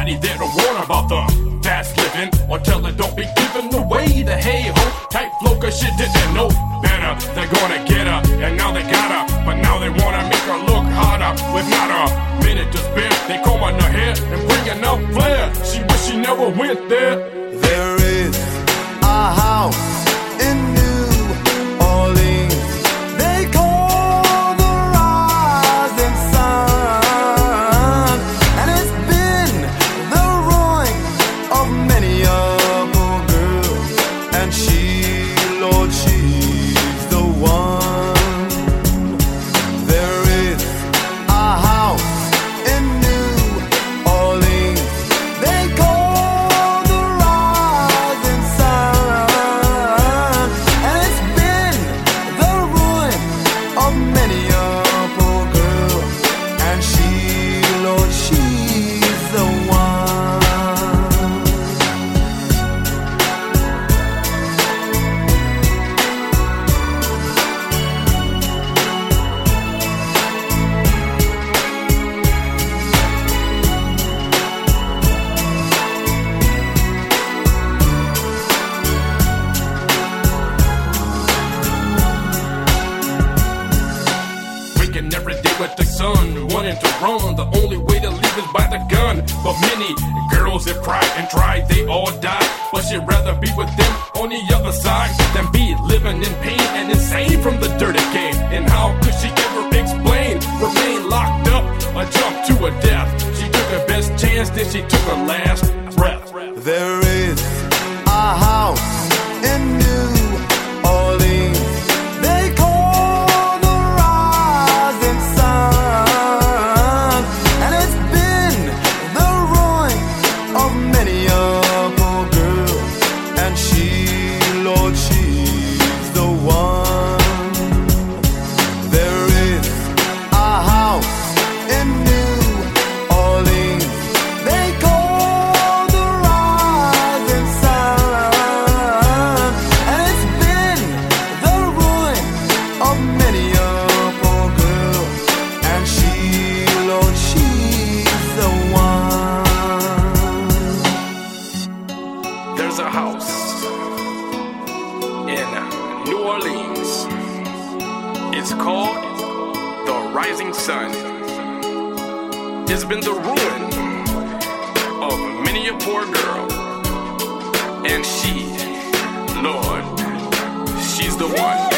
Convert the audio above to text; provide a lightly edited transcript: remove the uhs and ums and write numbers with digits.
nobody there to warn about the fast living or tell her don't be giving away the hey-ho type flow, cause she didn't know better. They're gonna get her, and now they got her, but now they wanna make her look hotter. With not a minute to spare, they combing her hair and bringing up flair. She wish she never went there. There is a house in New Orleans they call the Rising Sun, and it's been the ruin of many a poor girl, and she, Lord, she's the one. There is a house in New Orleans they call the Rising Sun, and it's been the ruin of many a poor girl, and she, Lord, she's the one. Waking every day with the sun, wanting to run. The only way to leave is by the gun. But many girls have cried and tried, they all died. But she'd rather be with them on the other side than be living in pain and insane from the dirty game. And how could she ever explain? Remain locked up or jump to her death. She took her best chance, then she took her last breath. There is a house in New Orleans they call the Rising Sun, and it's been the ruin of many a poor girl, and she, Lord, she's the one. There is a house in New Orleans they call the Rising Sun, and it's been the ruin of many a poor girl, and she, Lord, she's the one. There's a house in New Orleans. It's called the Rising Sun. It's been the ruin of many a poor girl, and she, Lord, she's the one.